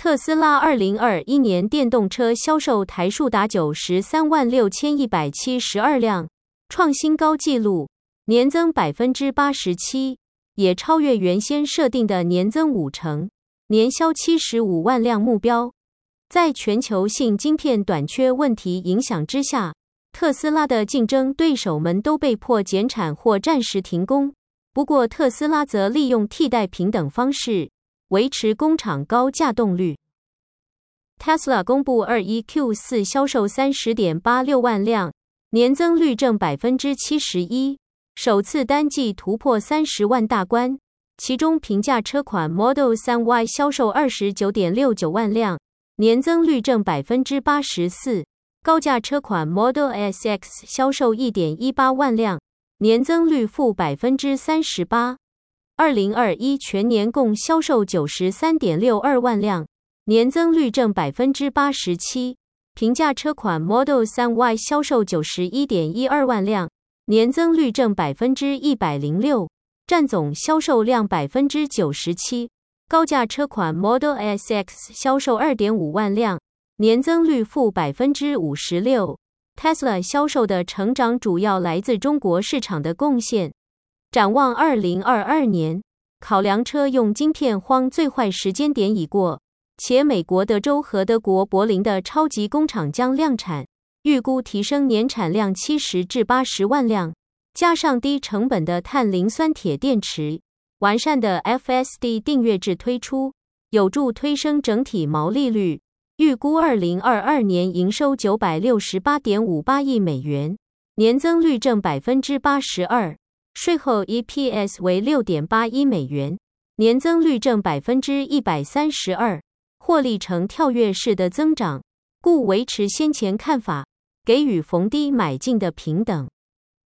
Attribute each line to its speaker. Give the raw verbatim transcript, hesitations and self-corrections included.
Speaker 1: 特斯拉二零二一年电动车销售台数达九十三万六千一百七十二辆，创新高纪录，年增 百分之八十七， 也超越原先设定的年增五成，年销七十五万辆目标。在全球性晶片短缺问题影响之下，特斯拉的竞争对手们都被迫减产或暂时停工。不过特斯拉则利用替代品等方式维持工厂高稼动率。Tesla 公布 二一 Q 四 销售 三十点八六万辆，年增率正 百分之七十一， 首次单季突破三十万大关。其中平价车款 Model 三 Y 销售 二十九点六九万辆，年增率正 百分之八十四， 高价车款 Model S X 销售 一点一八万辆，年增率负 百分之三十八。 二零二一全年共销售 九十三点六二万辆，年增率正 百分之八十七， 平价车款 Model 三 Y 销售 九十一点一二万辆，年增率正 百分之一百零六， 占总销售量 百分之九十七。 高价车款 Model S X 销售 二点五万辆，年增率负 百分之五十六。 Tesla 销售的成长主要来自中国市场的贡献。展望二零二二年，考量车用晶片荒最坏时间点已过，且美国德州和德国柏林的超级工厂将量产，预估提升年产量七十至八十万辆，加上低成本的碳磷酸铁电池，完善的 F S D 订阅制推出，有助推升整体毛利率。预估二零二二年营收 九百六十八点五八亿美元，年增率正 百分之八十二， 税后 E P S 为 六点八一美元，年增率正 百分之一百三十二， 获利呈跳跃式的增长，故维持先前看法，给予逢低买进的评等。